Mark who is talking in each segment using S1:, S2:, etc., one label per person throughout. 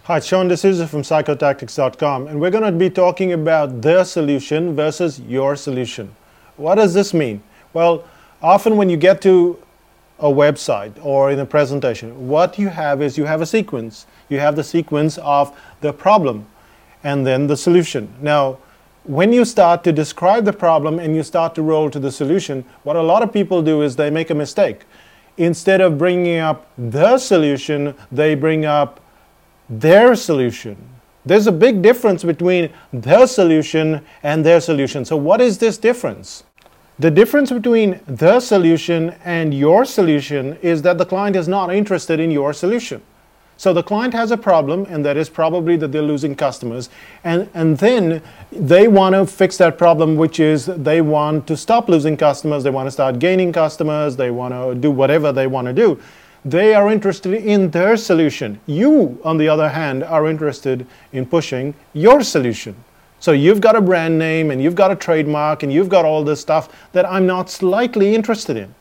S1: Hi, it's Sean D'Souza from Psychotactics.com, and we're going to be talking about their solution versus your solution. What does this mean? Well, often when you get to a website or in a presentation, what you have is you have a sequence. You have the sequence of the problem and then the solution. Now, when you start to describe the problem and you start to roll to the solution, what a lot of people do is they make a mistake. Instead of bringing up the solution, they bring up their solution. There's a big difference between their solution and their solution. So what is this difference? The difference between the solution and your solution is that the client is not interested in your solution. So the client has a problem, and that is probably that they're losing customers, and then they want to fix that problem, which is they want to stop losing customers, they want to start gaining customers, they want to do whatever they want to do. They are interested in their solution. You, on the other hand, are interested in pushing your solution. So you've got a brand name and you've got a trademark and you've got all this stuff that I'm not slightly interested in.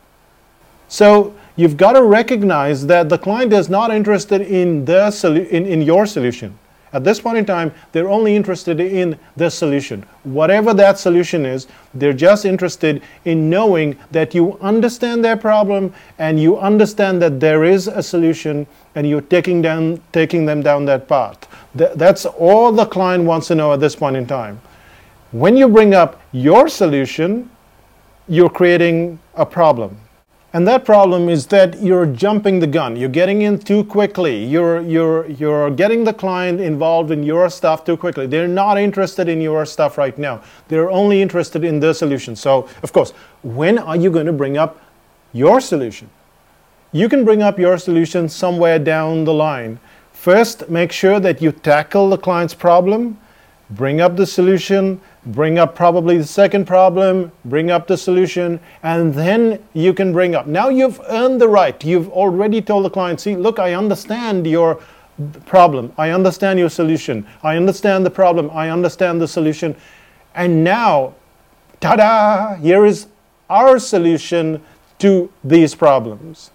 S1: So you've got to recognize that the client is not interested in your solution. At this point in time, they're only interested in the solution. Whatever that solution is, they're just interested in knowing that you understand their problem and you understand that there is a solution and you're taking them down that path. That's all the client wants to know at this point in time. When you bring up your solution, you're creating a problem. And that problem is that you're jumping the gun. You're getting in too quickly. You're getting the client involved in your stuff too quickly. They're not interested in your stuff right now. They're only interested in the solution. So, of course, when are you going to bring up your solution? You can bring up your solution somewhere down the line. First, make sure that you tackle the client's problem, bring up the solution, bring up probably the second problem, bring up the solution, and then you can bring up. Now you've earned the right. You've already told the client, see, look, I understand your problem. I understand your solution. I understand the problem. I understand the solution. And now, ta-da, here is our solution to these problems.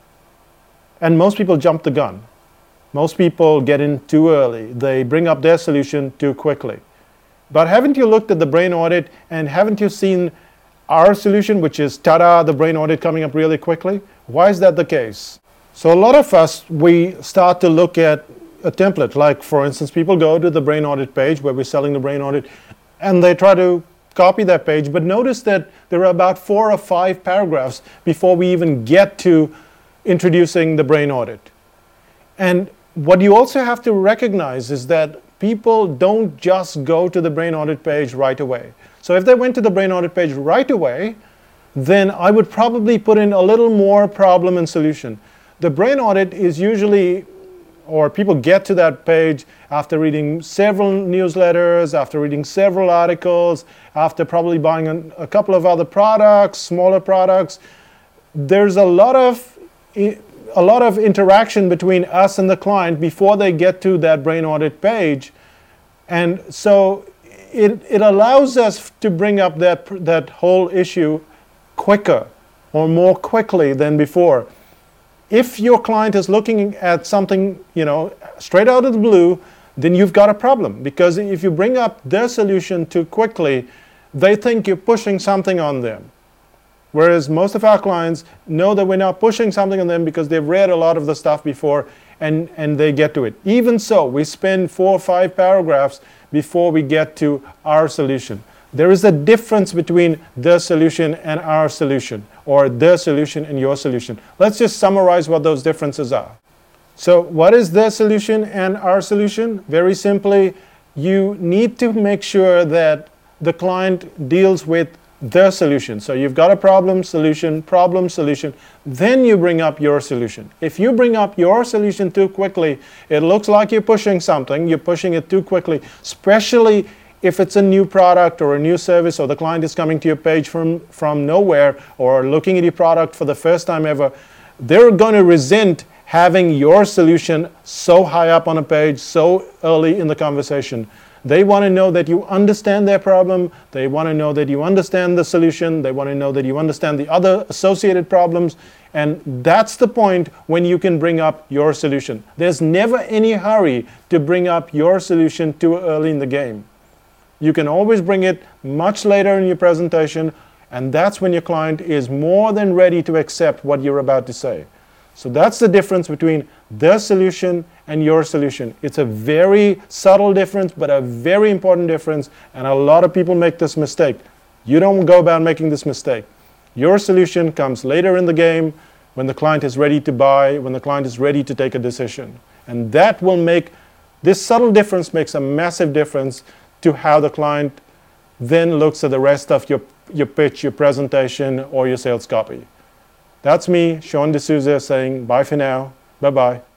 S1: And most people jump the gun. Most people get in too early. They bring up their solution too quickly. But haven't you looked at the brain audit and haven't you seen our solution, which is, ta-da, the brain audit coming up really quickly? Why is that the case? So a lot of us, we start to look at a template. Like, for instance, people go to the brain audit page where we're selling the brain audit and they try to copy that page. But notice that there are about 4 or 5 paragraphs before we even get to introducing the brain audit. And what you also have to recognize is that people don't just go to the brain audit page right away. So if they went to the brain audit page right away, then I would probably put in a little more problem and solution. The brain audit is usually, or people get to that page after reading several newsletters, after reading several articles, after probably buying a couple of other products, smaller products. There's a lot of interaction between us and the client before they get to that brain audit page. And so it allows us to bring up that whole issue quicker or more quickly than before. If your client is looking at something, straight out of the blue, then you've got a problem. Because if you bring up their solution too quickly, they think you're pushing something on them. Whereas most of our clients know that we're not pushing something on them because they've read a lot of the stuff before and they get to it. Even so, we spend 4 or 5 paragraphs before we get to our solution. There is a difference between the solution and our solution, or the solution and your solution. Let's just summarize what those differences are. So what is the solution and our solution? Very simply, you need to make sure that the client deals with the solution. So you've got a problem, solution, then you bring up your solution. If you bring up your solution too quickly, it looks like you're pushing something, you're pushing it too quickly, especially if it's a new product or a new service, or the client is coming to your page from nowhere or looking at your product for the first time ever. They're going to resent having your solution so high up on a page so early in the conversation. They want to know that you understand their problem. They want to know that you understand the solution. They want to know that you understand the other associated problems. And that's the point when you can bring up your solution. There's never any hurry to bring up your solution too early in the game. You can always bring it much later in your presentation, and that's when your client is more than ready to accept what you're about to say. So that's the difference between their solution and your solution. It's a very subtle difference, but a very important difference, and a lot of people make this mistake. You don't go about making this mistake. Your solution comes later in the game when the client is ready to buy, when the client is ready to take a decision. And that will make, this subtle difference makes a massive difference to how the client then looks at the rest of your pitch, your presentation, or your sales copy. That's me, Sean D'Souza, saying bye for now. Bye-bye.